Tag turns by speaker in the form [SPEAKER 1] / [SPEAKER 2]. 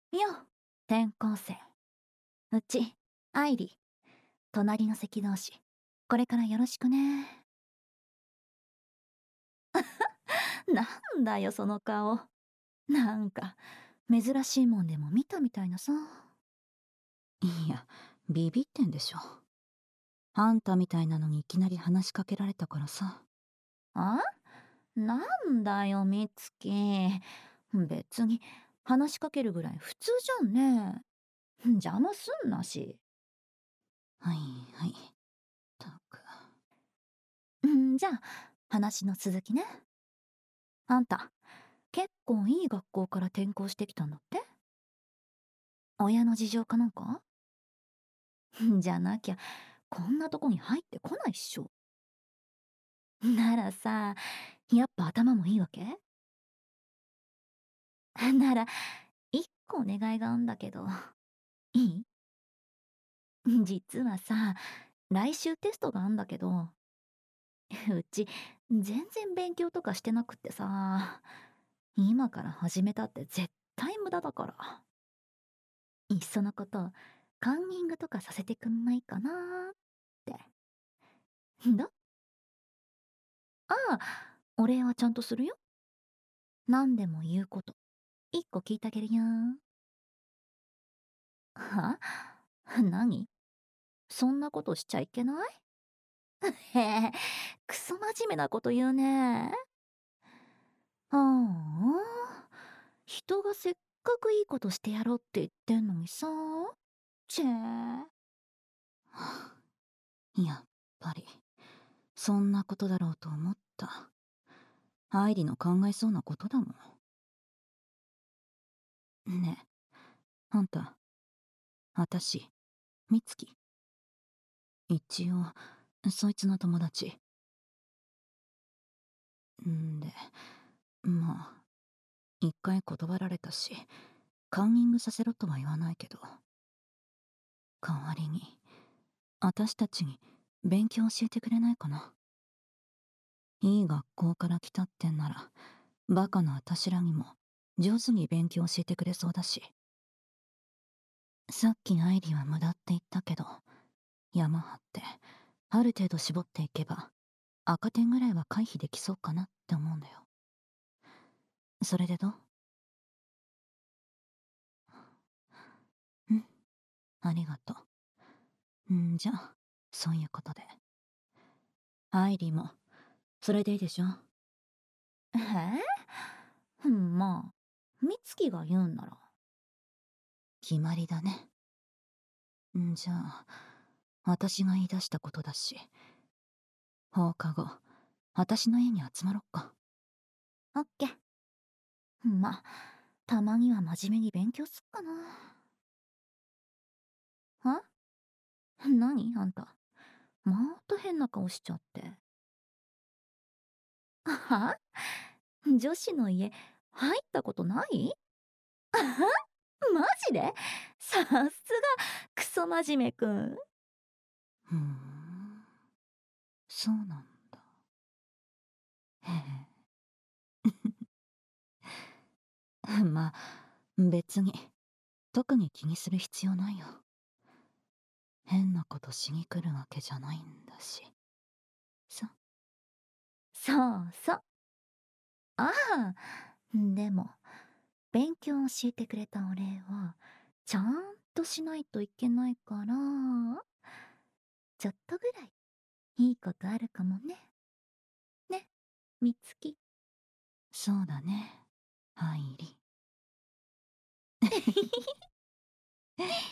[SPEAKER 1] よ、転校生。うち、愛理。隣の席同士。これからよろしくね。なんだよ、その顔。なんか、珍しいもんでも見たみたいなさ。
[SPEAKER 2] いや、ビビってんでしょ。あんたみたいなのにいきなり話しかけられたからさ。
[SPEAKER 1] あ、なんだよ、みつき。別に、話しかけるぐらい普通じゃんね。邪魔すんなし。
[SPEAKER 2] はいはい。たく。
[SPEAKER 1] じゃあ、話の続きね。あんた、結構いい学校から転校してきたんだって？親の事情かなんか？じゃなきゃ、こんなとこに入ってこないっしょ。ならさ、やっぱ頭もいいわけ？なら、一個お願いがあんだけど、いい？実はさ、来週テストがあんだけど、うち、全然勉強とかしてなくってさ、今から始めたって絶対無駄だから。いっそのこと、カンニングとかさせてくんないかなーって。だああ、お礼はちゃんとするよ。何でも言うこと、一個聞いてあげるよ。は？何？そんなことしちゃいけない？へえ、クソ真面目なこと言うね。ああ、人がせっかくいいことしてやろうって言ってんのにさ。チェー。
[SPEAKER 2] やっぱり、そんなことだろうと思った。愛理の考えそうなことだもん。ねえ、あんた、あたし、みつき。一応、そいつの友達。んで、まあ、一回断られたし、カンニングさせろとは言わないけど、代わりに、あたしたちに勉強教えてくれないかな。いい学校から来たってんなら、バカなあたしらにも上手に勉強教えてくれそうだし。さっき愛理は無駄って言ったけど、山張ってある程度絞っていけば赤点ぐらいは回避できそうかなって思うんだよ。それでどう？うん、ありがとう。じゃあそういうことで。愛理もそれでいいでしょ？
[SPEAKER 1] まあ、美月が言うんなら。
[SPEAKER 2] 決まりだね。じゃあ私が言い出したことだし、放課後私の家に集まろっか。
[SPEAKER 1] オッケー。まあ、たまには真面目に勉強すっかな。は？何あんた。また変な顔しちゃって。は？女子の家、入ったことない？マジで？さすが、クソ真面目くん。
[SPEAKER 2] ふん、そうなんだ。へえ。まあ別に特に気にする必要ないよ。変なことしに来るわけじゃないんだしさ。
[SPEAKER 1] そうそう。ああ、でも、勉強教えてくれたお礼は、ちゃんとしないといけないから、ちょっとぐらい、いいことあるかもね。ね、みつき。
[SPEAKER 2] そうだね、愛理。